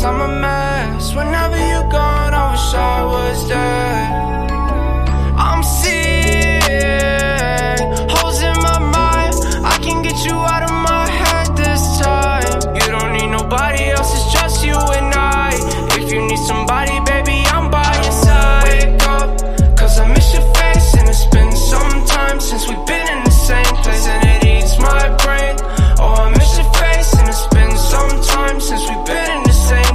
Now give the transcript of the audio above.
I'm a mess. Whenever you're gone, I wish I was dead.